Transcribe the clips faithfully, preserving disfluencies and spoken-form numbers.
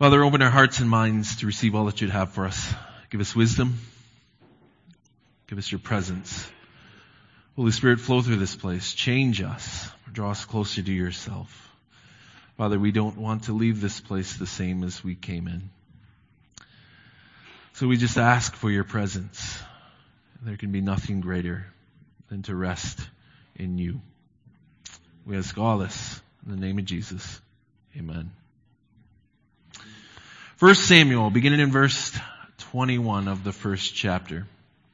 Father, open our hearts and minds to receive all that you'd have for us. Give us wisdom. Give us your presence. Holy Spirit, flow through this place. Change us. Draw us closer to yourself. Father, we don't want to leave this place the same as we came in. So we just ask for your presence. There can be nothing greater than to rest in you. We ask all this in the name of Jesus. Amen. First Samuel, beginning in verse twenty-one of the first chapter.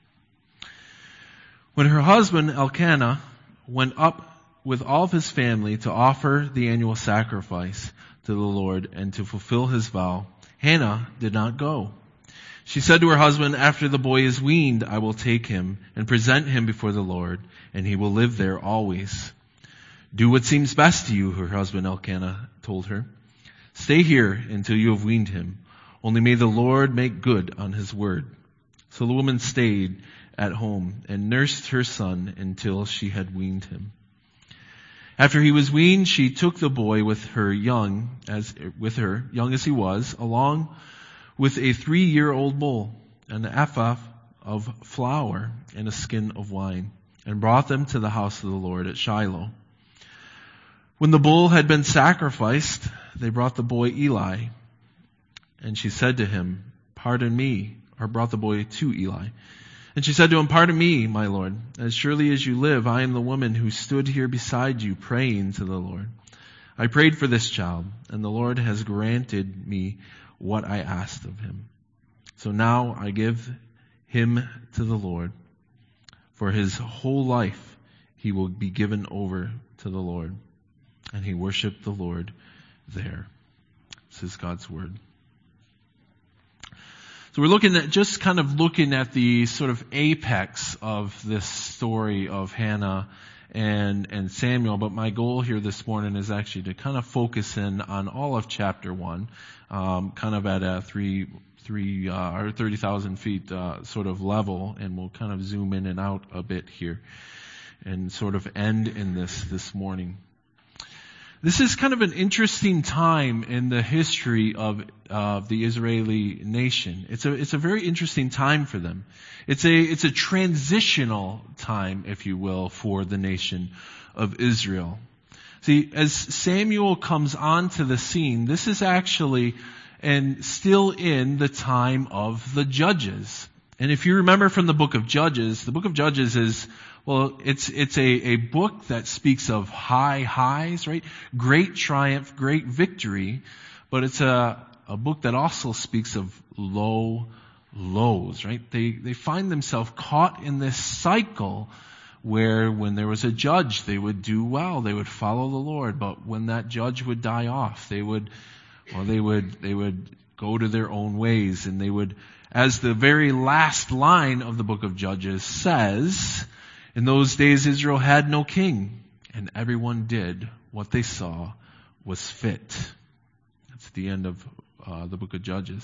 When her husband Elkanah went up with all of his family to offer the annual sacrifice to the Lord and to fulfill his vow, Hannah did not go. She said to her husband, "After the boy is weaned, I will take him and present him before the Lord, and he will live there always." "Do what seems best to you," her husband Elkanah told her. "Stay here until you have weaned him. Only may the Lord make good on his word." So the woman stayed at home and nursed her son until she had weaned him. After he was weaned, she took the boy with her young, as with her, young as he was, along with a three-year-old bull, an ephah of flour, and a skin of wine, and brought them to the house of the Lord at Shiloh. When the bull had been sacrificed, they brought the boy Eli, and she said to him, "Pardon me," or brought the boy to Eli. And she said to him, "Pardon me, my Lord. As surely as you live, I am the woman who stood here beside you praying to the Lord. I prayed for this child, and the Lord has granted me what I asked of him. So now I give him to the Lord. For his whole life he will be given over to the Lord." And he worshiped the Lord there. This is God's word. So we're looking at, just kind of looking at the sort of apex of this story of Hannah and, and Samuel, but my goal here this morning is actually to kind of focus in on all of chapter one, um, kind of at a three, three, uh, or thirty thousand feet, uh, sort of level, and we'll kind of zoom in and out a bit here and sort of end in this this morning. This is kind of an interesting time in the history of uh, the Israeli nation. It's a it's a very interesting time for them. It's a it's a transitional time, if you will, for the nation of Israel. See, as Samuel comes onto the scene, this is actually and still in the time of the Judges. And if you remember from the book of Judges, the book of Judges is Well, it's it's a, a book that speaks of high highs, right? Great triumph, great victory, but it's a, a book that also speaks of low lows, right? They they find themselves caught in this cycle where when there was a judge, they would do well, they would follow the Lord, but when that judge would die off, they would well they would they would go to their own ways, and they would, as the very last line of the book of Judges says, "In those days Israel had no king, and everyone did what they saw was fit." That's the end of uh, the book of Judges.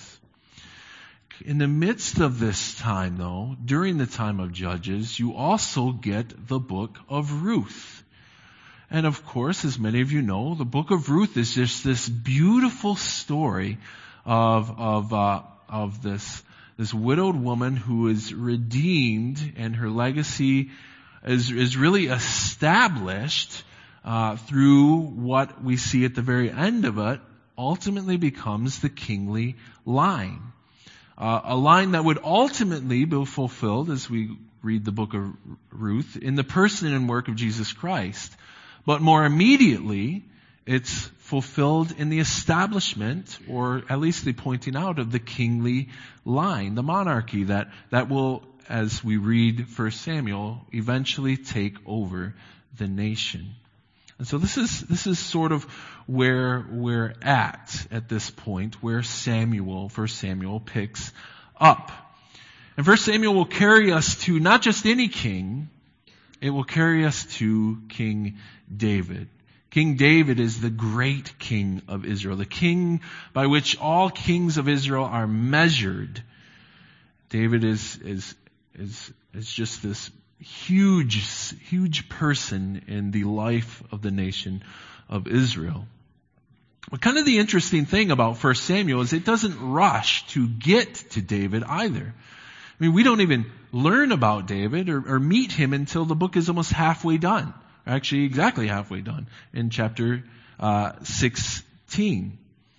In the midst of this time, though, during the time of Judges, you also get the book of Ruth. And of course, as many of you know, the book of Ruth is just this beautiful story of of uh, of this this widowed woman who is redeemed, and her legacy is is really established uh, through what we see at the very end of it. Ultimately becomes the kingly line, uh, a line that would ultimately be fulfilled as we read the book of Ruth in the person and work of Jesus Christ. But more immediately, it's fulfilled in the establishment, or at least the pointing out of the kingly line, the monarchy that that will, as we read First Samuel, eventually take over the nation. And so this is this is sort of where we're at at this point, where Samuel, First Samuel picks up. And First Samuel will carry us to not just any king, it will carry us to King David. King David is the great king of Israel, the king by which all kings of Israel are measured. David is is is is just this huge, huge person in the life of the nation of Israel. But kind of the interesting thing about First Samuel is it doesn't rush to get to David either. I mean, we don't even learn about David or, or meet him until the book is almost halfway done. Actually, exactly halfway done in chapter uh, sixteen.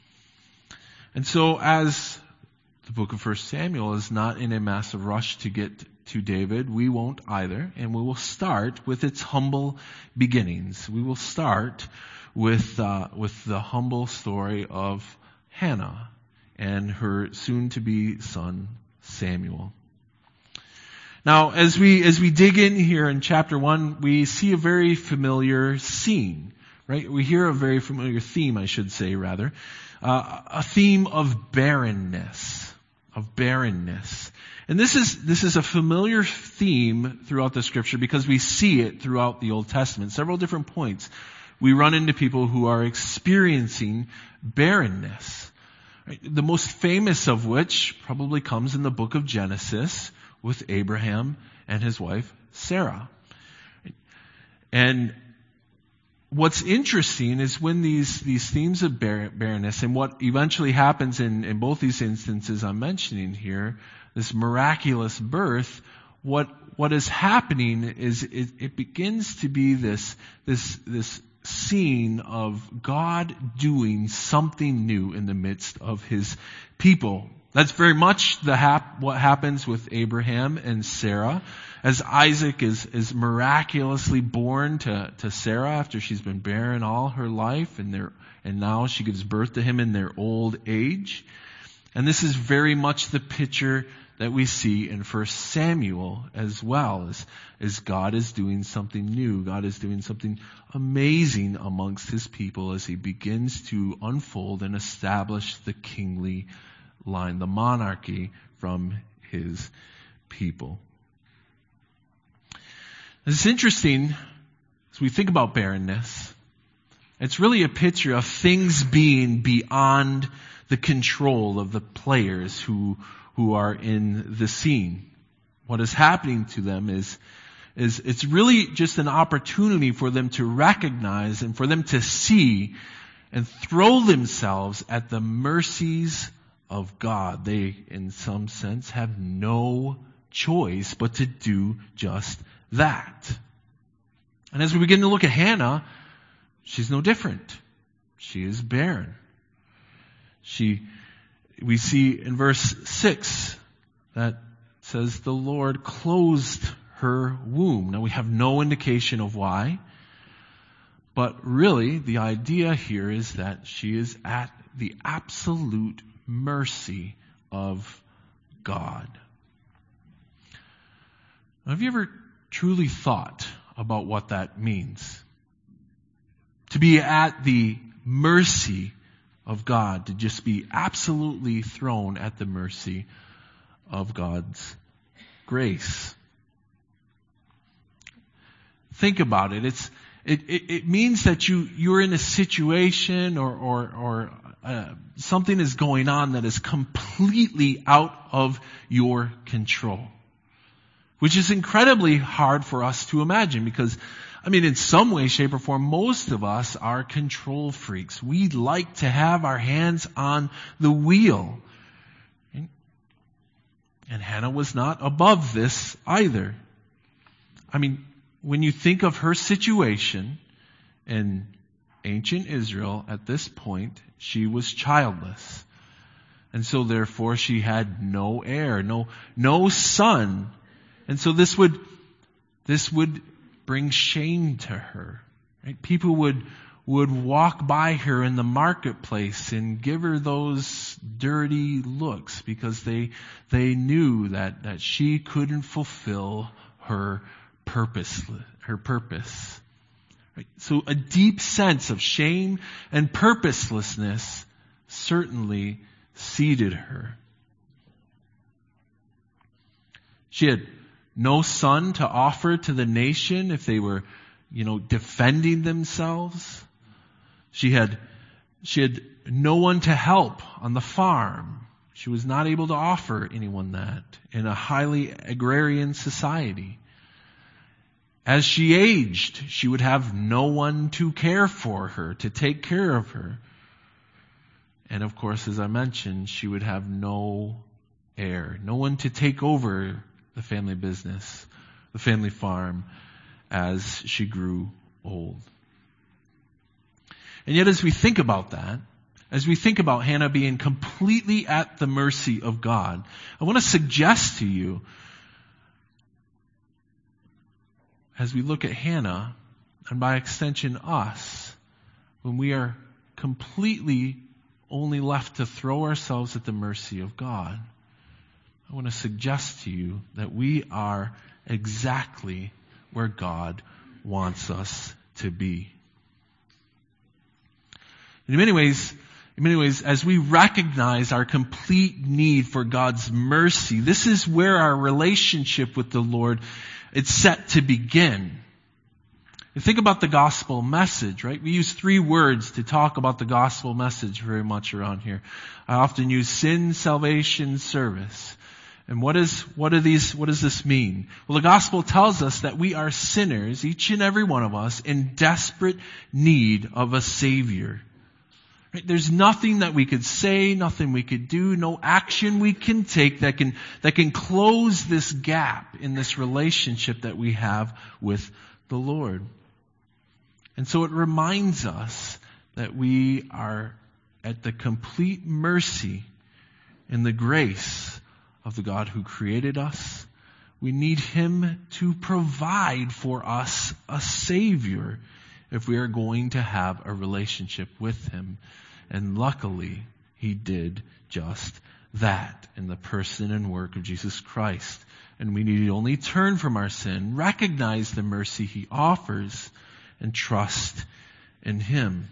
And so as the book of First Samuel is not in a massive rush to get to David, we won't either. And we will start with its humble beginnings. We will start with uh, with the humble story of Hannah and her soon-to-be son Samuel. Now, as we as we dig in here in chapter one, we see a very familiar scene, right? We hear a very familiar theme, I should say, rather, uh, a theme of barrenness, of barrenness. And this is this is a familiar theme throughout the Scripture because we see it throughout the Old Testament. Several different points, we run into people who are experiencing barrenness. Right? The most famous of which probably comes in the book of Genesis, with Abraham and his wife Sarah. And what's interesting is when these, these themes of bar- barrenness and what eventually happens in, in both these instances I'm mentioning here, this miraculous birth, what what is happening is it, it begins to be this this this scene of God doing something new in the midst of his people. That's very much the hap- what happens with Abraham and Sarah. As Isaac is, is miraculously born to, to Sarah after she's been barren all her life, and, their, and now she gives birth to him in their old age. And this is very much the picture that we see in First Samuel as well, as, as God is doing something new. God is doing something amazing amongst his people as he begins to unfold and establish the kingly line, the monarchy from his people. It's interesting as we think about barrenness. It's really a picture of things being beyond the control of the players who who are in the scene. What is happening to them is is it's really just an opportunity for them to recognize and for them to see and throw themselves at the mercies of God. They, in some sense, have no choice but to do just that. And as we begin to look at Hannah, she's no different. She is barren. She, we see in verse six that says the Lord closed her womb. Now we have no indication of why, but really the idea here is that she is at the absolute mercy of God. Now, have you ever truly thought about what that means? To be at the mercy of God, to just be absolutely thrown at the mercy of God's grace. Think about it. It's it it, it means that you you're in a situation or or or uh, something is going on that is completely out of your control, which is incredibly hard for us to imagine because, I mean, in some way, shape, or form, most of us are control freaks. We like to have our hands on the wheel. And Hannah was not above this either. I mean, when you think of her situation in ancient Israel at this point, she was childless. And so therefore she had no heir, no, no son. And so this would, this would bring shame to her. Right? People would, would walk by her in the marketplace and give her those dirty looks because they, they knew that, that she couldn't fulfill her purpose, her purpose. Right? So a deep sense of shame and purposelessness certainly seeded her. She had no son to offer to the nation if they were, you know, defending themselves. She had, she had no one to help on the farm. She was not able to offer anyone that in a highly agrarian society. As she aged, she would have no one to care for her, to take care of her. And of course, as I mentioned, she would have no heir, no one to take over the family business, the family farm, as she grew old. And yet as we think about that, as we think about Hannah being completely at the mercy of God, I want to suggest to you, as we look at Hannah, and by extension us, when we are completely only left to throw ourselves at the mercy of God, I want to suggest to you that we are exactly where God wants us to be. In many ways, in many ways, as we recognize our complete need for God's mercy, this is where our relationship with the Lord is set to begin. You think about the gospel message, right? We use three words to talk about the gospel message very much around here. I often use sin, salvation, service. And what is, what are these, what does this mean? Well, the gospel tells us that we are sinners, each and every one of us, in desperate need of a Savior. Right? There's nothing that we could say, nothing we could do, no action we can take that can, that can close this gap in this relationship that we have with the Lord. And so it reminds us that we are at the complete mercy and the grace of the God who created us. We need Him to provide for us a Savior if we are going to have a relationship with Him. And luckily, He did just that in the person and work of Jesus Christ. And we need to only turn from our sin, recognize the mercy He offers, and trust in Him.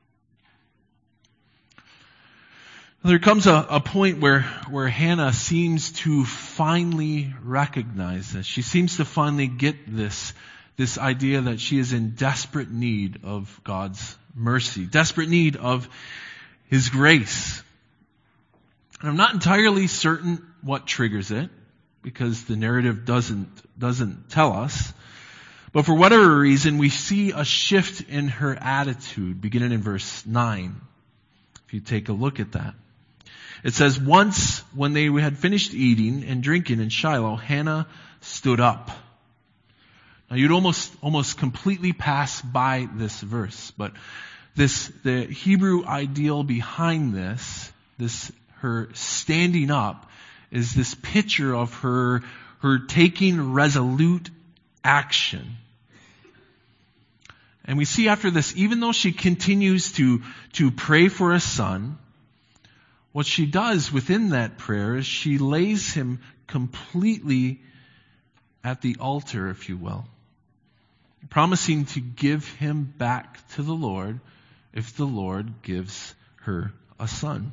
There comes a, a point where, where Hannah seems to finally recognize this. She seems to finally get this, this idea that she is in desperate need of God's mercy, desperate need of His grace. And I'm not entirely certain what triggers it, because the narrative doesn't, doesn't tell us. But for whatever reason, we see a shift in her attitude, beginning in verse nine. If you take a look at that. It says, once when they had finished eating and drinking in Shiloh, Hannah stood up. Now you'd almost, almost completely pass by this verse, but this, the Hebrew ideal behind this, this, her standing up, is this picture of her, her taking resolute action. And we see after this, even though she continues to, to pray for a son, what she does within that prayer is she lays him completely at the altar, if you will, promising to give him back to the Lord if the Lord gives her a son.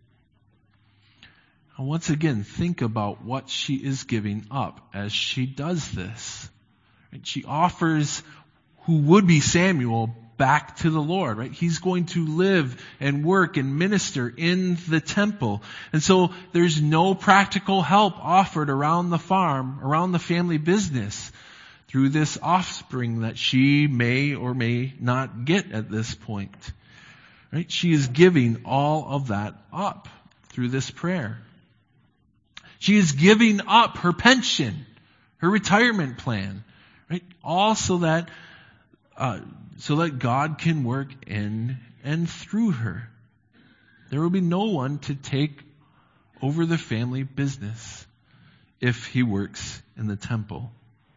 And once again, think about what she is giving up as she does this. She offers who would be Samuel back to the Lord, right? He's going to live and work and minister in the temple. And so there's no practical help offered around the farm, around the family business through this offspring that she may or may not get at this point. Right? She is giving all of that up through this prayer. She is giving up her pension, her retirement plan, right? All so that uh, so that God can work in and through her. There will be no one to take over the family business if He works in the temple.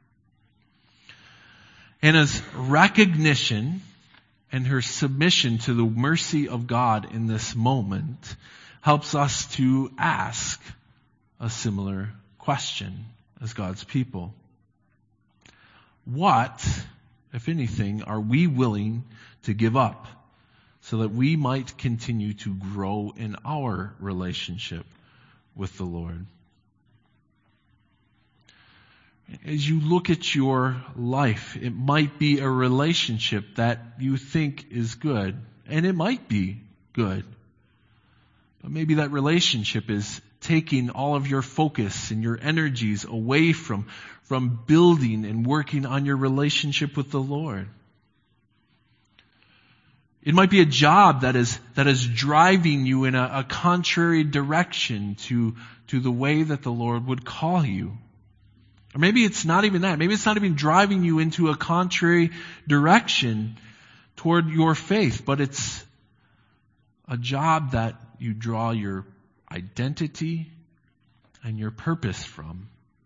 Hannah's recognition and her submission to the mercy of God in this moment helps us to ask a similar question as God's people. What, if anything, are we willing to give up so that we might continue to grow in our relationship with the Lord? As you look at your life, it might be a relationship that you think is good, and it might be good. But maybe that relationship is taking all of your focus and your energies away from, from building and working on your relationship with the Lord. It might be a job that is, that is driving you in a, a contrary direction to, to the way that the Lord would call you. Or maybe it's not even that. Maybe it's not even driving you into a contrary direction toward your faith, but it's a job that you draw your identity and your purpose from.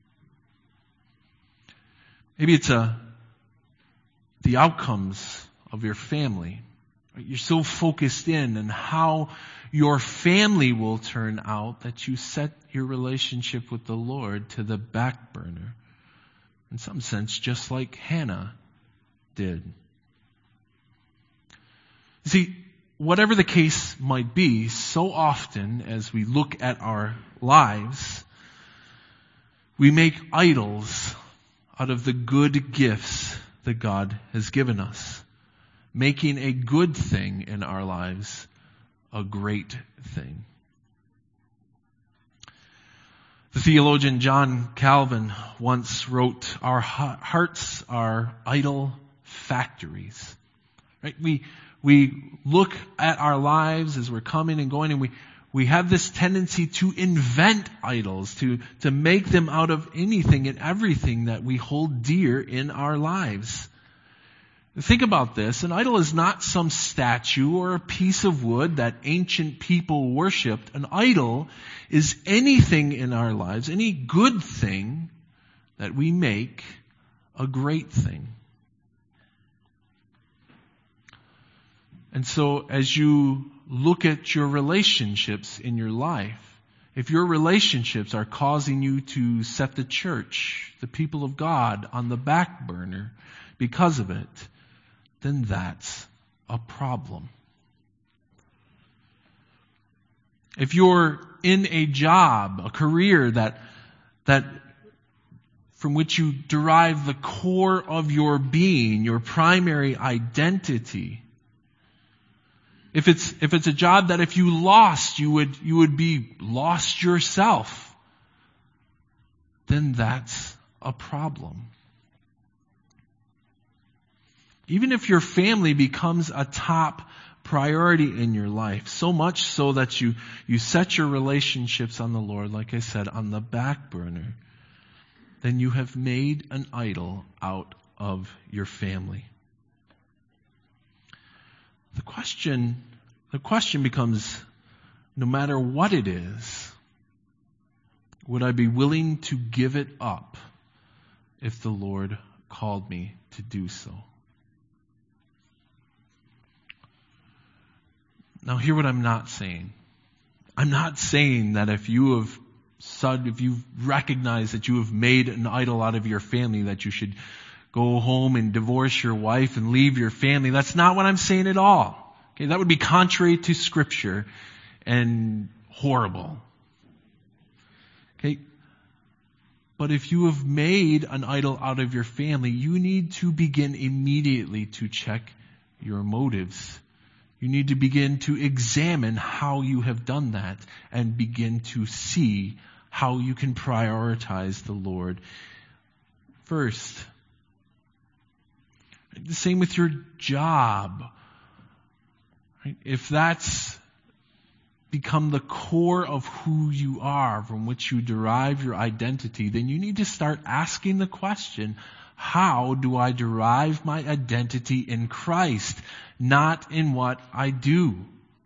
Maybe it's a, the outcomes of your family. You're so focused in on how your family will turn out that you set your relationship with the Lord to the back burner. In some sense, just like Hannah did. You see, whatever the case might be, so often as we look at our lives, we make idols out of the good gifts that God has given us, making a good thing in our lives a great thing. The theologian John Calvin once wrote, "Our hearts are idol factories." Right? We we look at our lives as we're coming and going, and we we have this tendency to invent idols, to to make them out of anything and everything that we hold dear in our lives. Think about this. An idol is not some statue or a piece of wood that ancient people worshipped. An idol is anything in our lives, any good thing that we make a great thing. And so as you look at your relationships in your life, if your relationships are causing you to set the church, the people of God, on the back burner because of it, then that's a problem. If you're in a job, a career that that from which you derive the core of your being, your primary identity, if it's if it's a job that if you lost, you would you would be lost yourself, then that's a problem. Even if your family becomes a top priority in your life, so much so that you, you set your relationships on the Lord, like I said, on the back burner, then you have made an idol out of your family. The question, the question becomes, no matter what it is, would I be willing to give it up if the Lord called me to do so? Now, hear what I'm not saying. I'm not saying that if you have, if you've recognized that you have made an idol out of your family, that you should go home and divorce your wife and leave your family. That's not what I'm saying at all. Okay, that would be contrary to Scripture and horrible. Okay, but if you have made an idol out of your family, you need to begin immediately to check your motives. You need to begin to examine how you have done that and begin to see how you can prioritize the Lord first. The same with your job. Right? If that's become the core of who you are, from which you derive your identity, then you need to start asking the question, how do I derive my identity in Christ, not in what I do?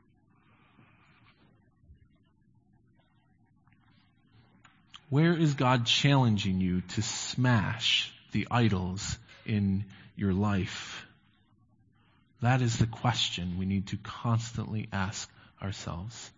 Where is God challenging you to smash the idols in your life? That is the question we need to constantly ask ourselves.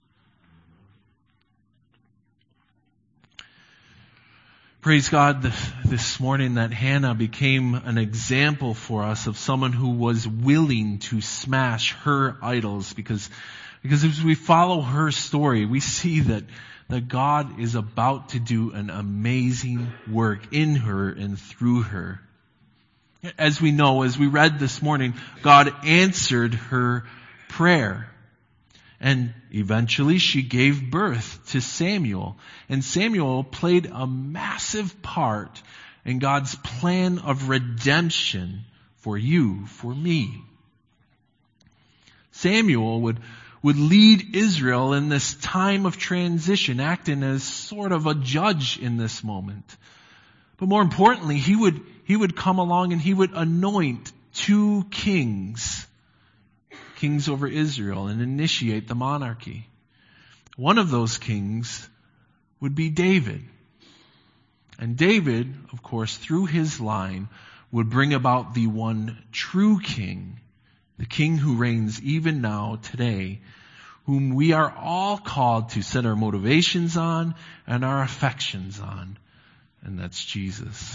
Praise God this morning that Hannah became an example for us of someone who was willing to smash her idols, because, because as we follow her story, we see that, that God is about to do an amazing work in her and through her. As we know, as we read this morning, God answered her prayer. And eventually she gave birth to Samuel. And Samuel played a massive part in God's plan of redemption for you, for me. Samuel would, would lead Israel in this time of transition, acting as sort of a judge in this moment. But more importantly, he would, he would come along and he would anoint two kings, kings over Israel, and initiate the monarchy. One of those kings would be David. And David, of course, through his line, would bring about the one true king, the king who reigns even now, today, whom we are all called to set our motivations on and our affections on. And that's Jesus.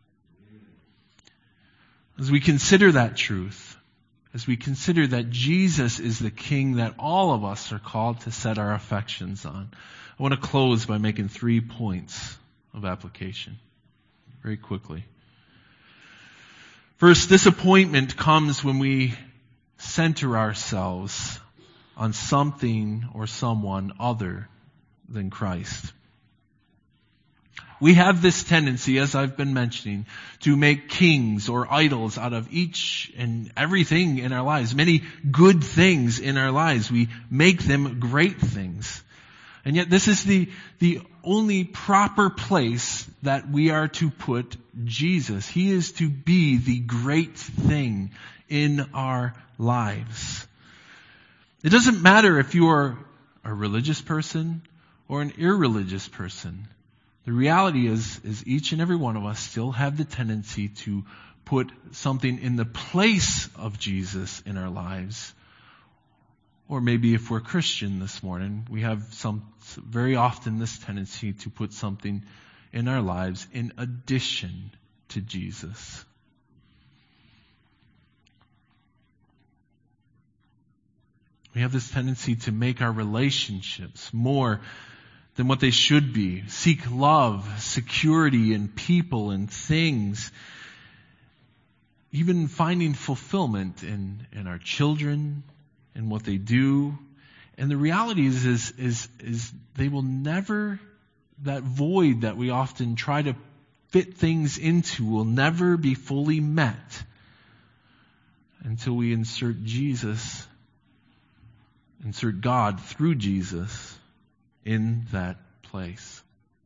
As we consider that truth, as we consider that Jesus is the king that all of us are called to set our affections on, I want to close by making three points of application very quickly. First, disappointment comes when we center ourselves on something or someone other than Christ. We have this tendency, as I've been mentioning, to make kings or idols out of each and everything in our lives. Many good things in our lives. We make them great things. And yet this is the, the only proper place that we are to put Jesus. He is to be the great thing in our lives. It doesn't matter if you are a religious person or an irreligious person. The reality is, is each and every one of us still have the tendency to put something in the place of Jesus in our lives. Or maybe if we're Christian this morning, we have some, very often this tendency to put something in our lives in addition to Jesus. We have this tendency to make our relationships more than what they should be. Seek love, security in people and things. Even finding fulfillment in, in our children and what they do. And the reality is, is, is, is they will never, that void that we often try to fit things into will never be fully met until we insert Jesus, insert God through Jesus in that place.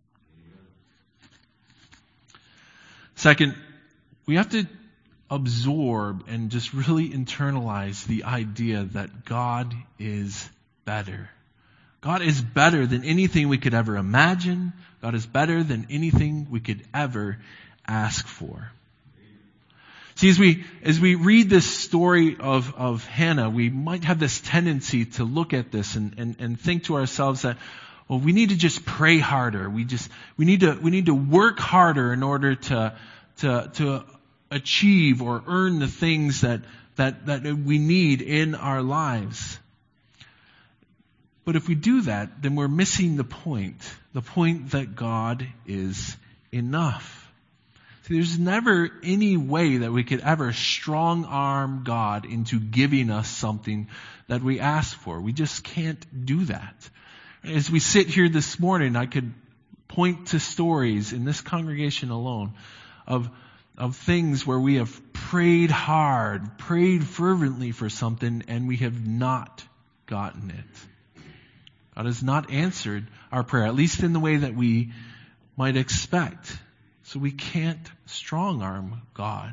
Second, we have to absorb and just really internalize the idea that God is better. God is better than anything we could ever imagine. God is better than anything we could ever ask for. See, as we, as we read this story of, of Hannah, we might have this tendency to look at this and, and, and think to ourselves that, well, we need to just pray harder. We just, we need to, we need to work harder in order to, to, to achieve or earn the things that, that, that we need in our lives. But if we do that, then we're missing the point. The point that God is enough. See, there's never any way that we could ever strong arm God into giving us something that we ask for. We just can't do that. As we sit here this morning, I could point to stories in this congregation alone of, of things where we have prayed hard, prayed fervently for something, and we have not gotten it. God has not answered our prayer, at least in the way that we might expect. So we can't strong arm God.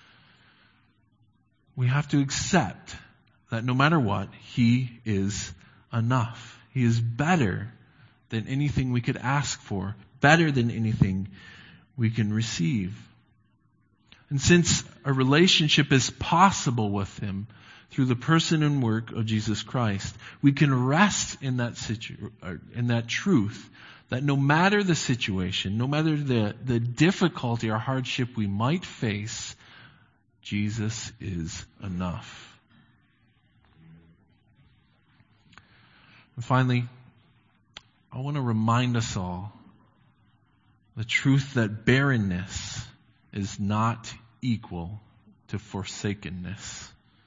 We have to accept that no matter what, He is enough. He is better than anything we could ask for, better than anything we can receive. And since a relationship is possible with Him through the person and work of Jesus Christ, we can rest in that situ- in that truth that no matter the situation, no matter the, the difficulty or hardship we might face, Jesus is enough. And finally, I want to remind us all the truth that barrenness is not equal to forsakenness.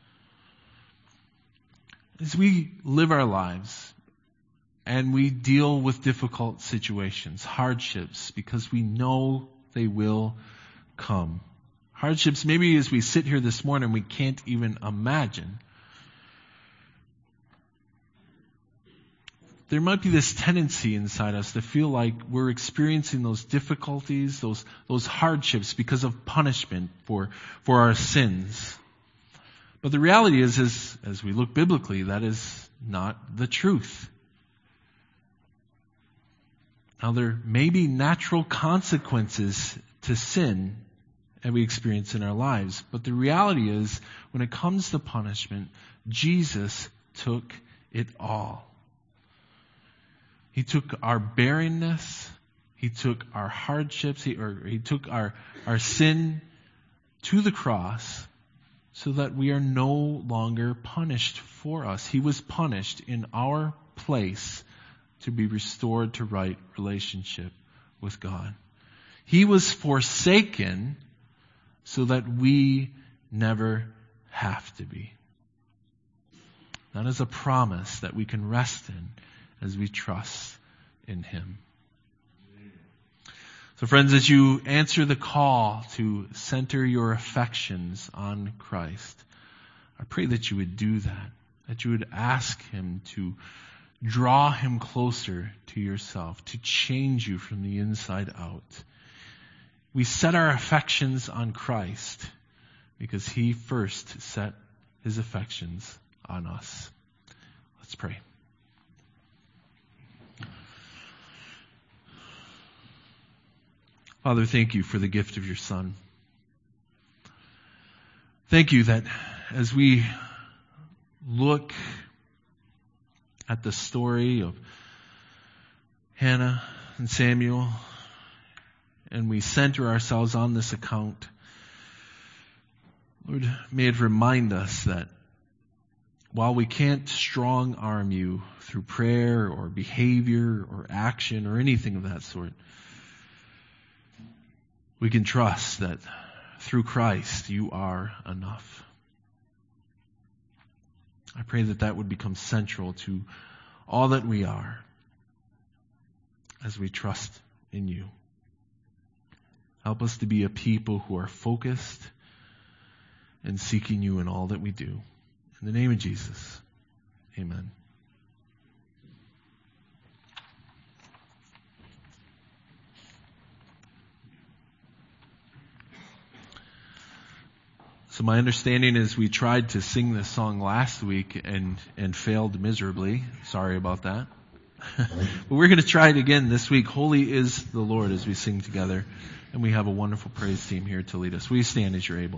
As we live our lives and we deal with difficult situations, hardships, because we know they will come. Hardships maybe as we sit here this morning we can't even imagine. there might be this tendency inside us to feel like we're experiencing those difficulties, those, those hardships because of punishment for, for our sins. But the reality is, is, as we look biblically, that is not the truth. Now, there may be natural consequences to sin that we experience in our lives, but the reality is, when it comes to punishment, Jesus took it all. He took our barrenness, He took our hardships, He, or He took our, our sin to the cross so that we are no longer punished for us. He was punished in our place to be restored to right relationship with God. He was forsaken so that we never have to be. That is a promise that we can rest in as we trust in Him. So friends, as you answer the call to center your affections on Christ, I pray that you would do that, that you would ask Him to draw Him closer to yourself, to change you from the inside out. We set our affections on Christ because He first set His affections on us. Let's pray. Father, thank you for the gift of your Son. Thank you that as we look at the story of Hannah and Samuel, and we center ourselves on this account, Lord, may it remind us that while we can't strong arm you through prayer or behavior or action or anything of that sort, we can trust that through Christ you are enough. I pray that that would become central to all that we are as we trust in you. Help us to be a people who are focused and seeking you in all that we do. In the name of Jesus, amen. So my understanding is we tried to sing this song last week and, and failed miserably. Sorry about that. But we're going to try it again this week. Holy is the Lord, as we sing together. And we have a wonderful praise team here to lead us. Will you stand as you're able?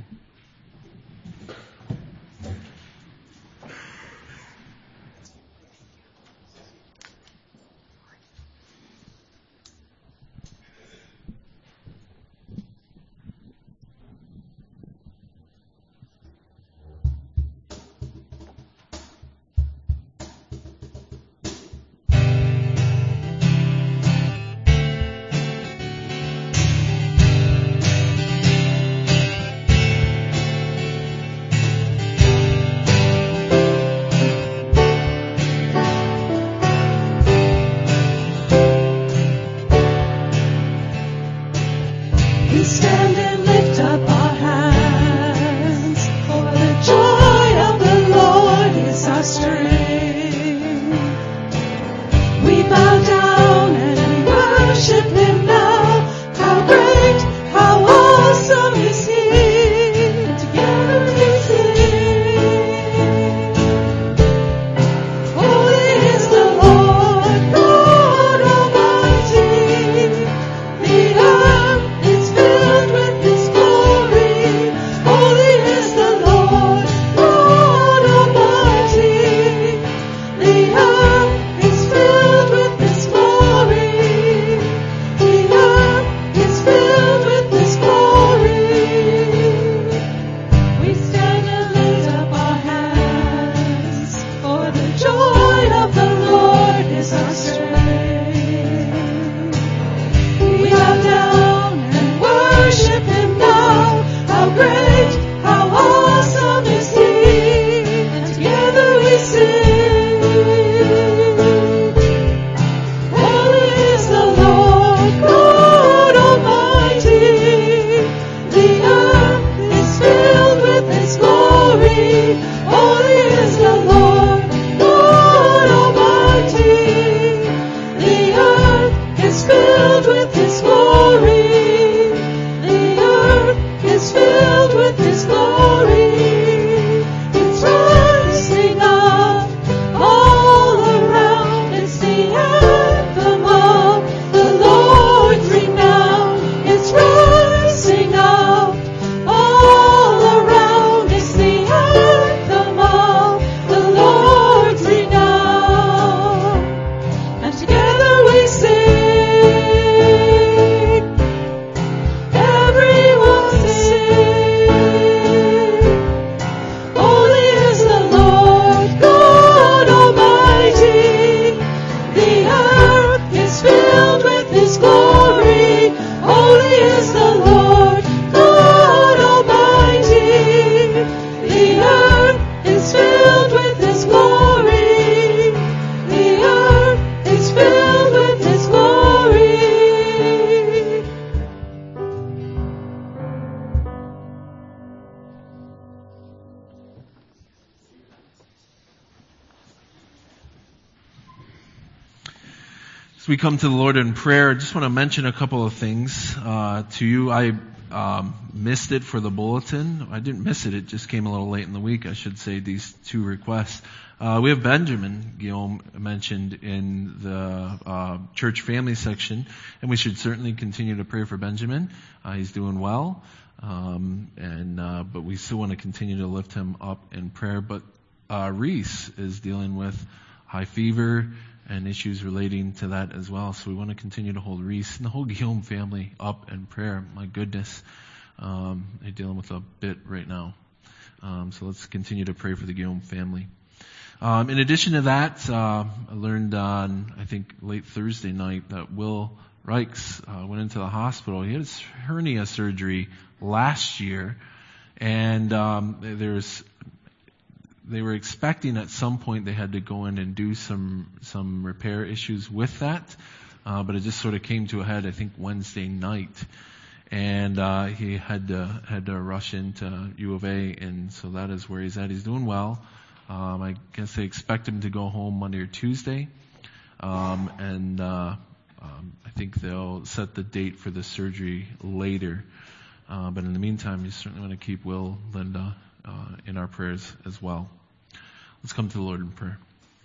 As we come to the Lord in prayer, I just want to mention a couple of things uh, to you. I um, missed it for the bulletin. I didn't miss it. It just came a little late in the week, I should say, these two requests. Uh, we have Benjamin Guillaume mentioned in the uh, church family section, and we should certainly continue to pray for Benjamin. Uh, he's doing well, um, and uh, but we still want to continue to lift him up in prayer. But uh, Reese is dealing with high fever and issues relating to that as well. So we want to continue to hold Reese and the whole Guillaume family up in prayer. My goodness, um, they're dealing with a bit right now. Um, so let's continue to pray for the Guillaume family. Um, in addition to that, uh, I learned on, I think, late Thursday night that Will Reichs uh, went into the hospital. He had his hernia surgery last year, and um, there's They were expecting at some point they had to go in and do some some repair issues with that, uh, but it just sort of came to a head, I think, Wednesday night, and uh, he had to had to rush into U of A, and so that is where he's at. He's doing well. Um, I guess they expect him to go home Monday or Tuesday, um, and uh, um, I think they'll set the date for the surgery later. Uh, but in the meantime, you certainly want to keep Will, Linda, Uh, in our prayers as well. Let's come to the Lord in prayer.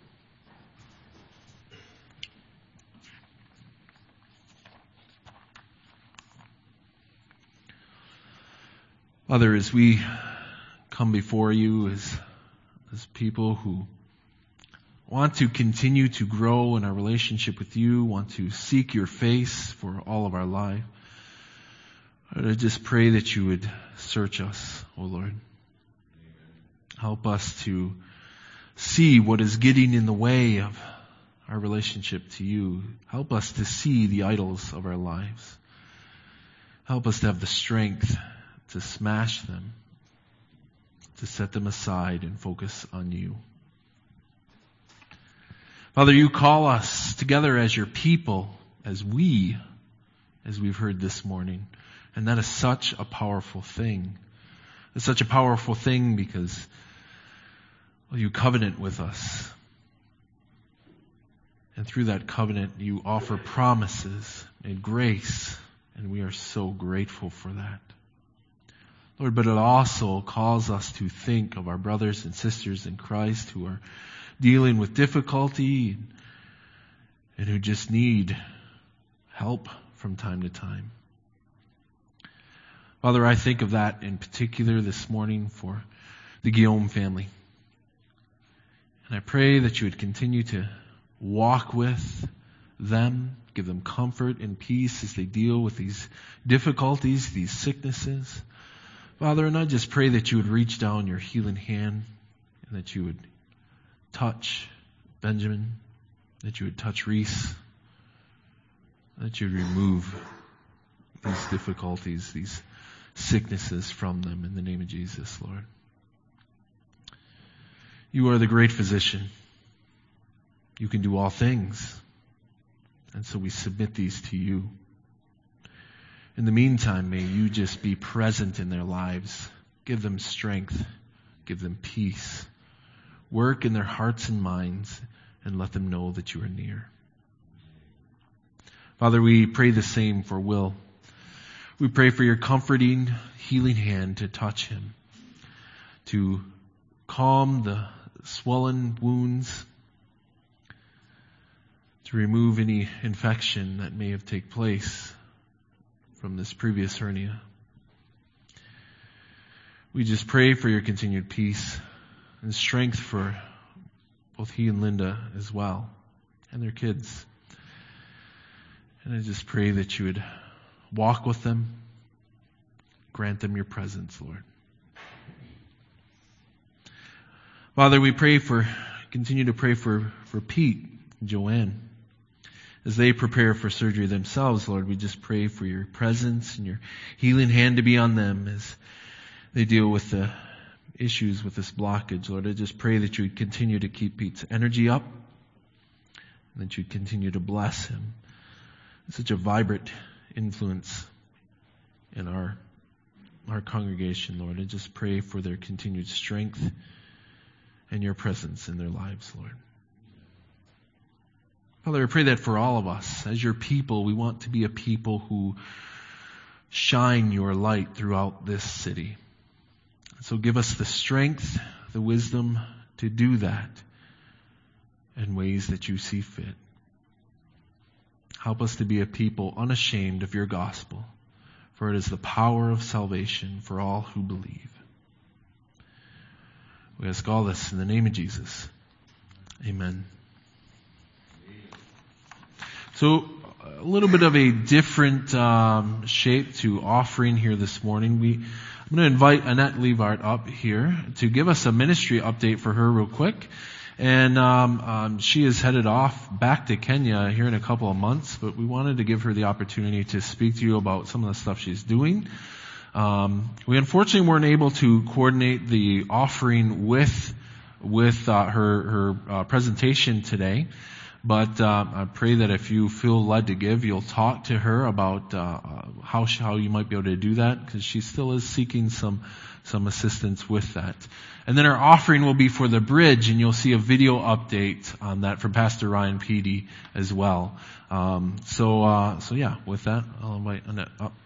Father, as we come before you as, as people who want to continue to grow in our relationship with you, want to seek your face for all of our life, I just pray that you would search us, O Lord. Help us to see what is getting in the way of our relationship to you. Help us to see the idols of our lives. Help us to have the strength to smash them, to set them aside and focus on you. Father, you call us together as your people, as we, as we've heard this morning. And that is such a powerful thing. It's such a powerful thing because well, you covenant with us. And through that covenant, you offer promises and grace. And we are so grateful for that. Lord, but it also calls us to think of our brothers and sisters in Christ who are dealing with difficulty and, and who just need help from time to time. Father, I think of that in particular this morning for the Guillaume family. And I pray that you would continue to walk with them, give them comfort and peace as they deal with these difficulties, these sicknesses. Father, and I just pray that you would reach down your healing hand and that you would touch Benjamin, that you would touch Reese, that you would remove these difficulties, these sicknesses from them in the name of Jesus, Lord. You are the great physician. You can do all things. And so we submit these to you. In the meantime, may you just be present in their lives. Give them strength. Give them peace. Work in their hearts and minds and let them know that you are near. Father, we pray the same for Will. We pray for your comforting, healing hand to touch him, to calm the swollen wounds, to remove any infection that may have taken place from this previous hernia. We just pray for your continued peace and strength for both he and Linda as well, and their kids. And I just pray that you would walk with them, grant them your presence, Lord. Father, we pray for, continue to pray for, for Pete and Joanne. As they prepare for surgery themselves, Lord, we just pray for your presence and your healing hand to be on them as they deal with the issues with this blockage. Lord, I just pray that you would continue to keep Pete's energy up and that you'd continue to bless him. It's such a vibrant influence in our, our congregation, Lord. I just pray for their continued strength and your presence in their lives, Lord. Father, I pray that for all of us, as your people, we want to be a people who shine your light throughout this city. So give us the strength, the wisdom to do that in ways that you see fit. Help us to be a people unashamed of your gospel, for it is the power of salvation for all who believe. We ask all this in the name of Jesus. Amen. So, a little bit of a different um, shape to offering here this morning. We, I'm going to invite Annette Levart up here to give us a ministry update for her real quick. And um, um, she is headed off back to Kenya here in a couple of months, but we wanted to give her the opportunity to speak to you about some of the stuff she's doing. Um, we unfortunately weren't able to coordinate the offering with with uh, her her uh, presentation today. But uh, I pray that if you feel led to give, you'll talk to her about uh, how how you might be able to do that, because she still is seeking some some assistance with that. And then our offering will be for the bridge, and you'll see a video update on that from Pastor Ryan Peedy as well. Um, so uh, so yeah, with that, I'll invite Annette up.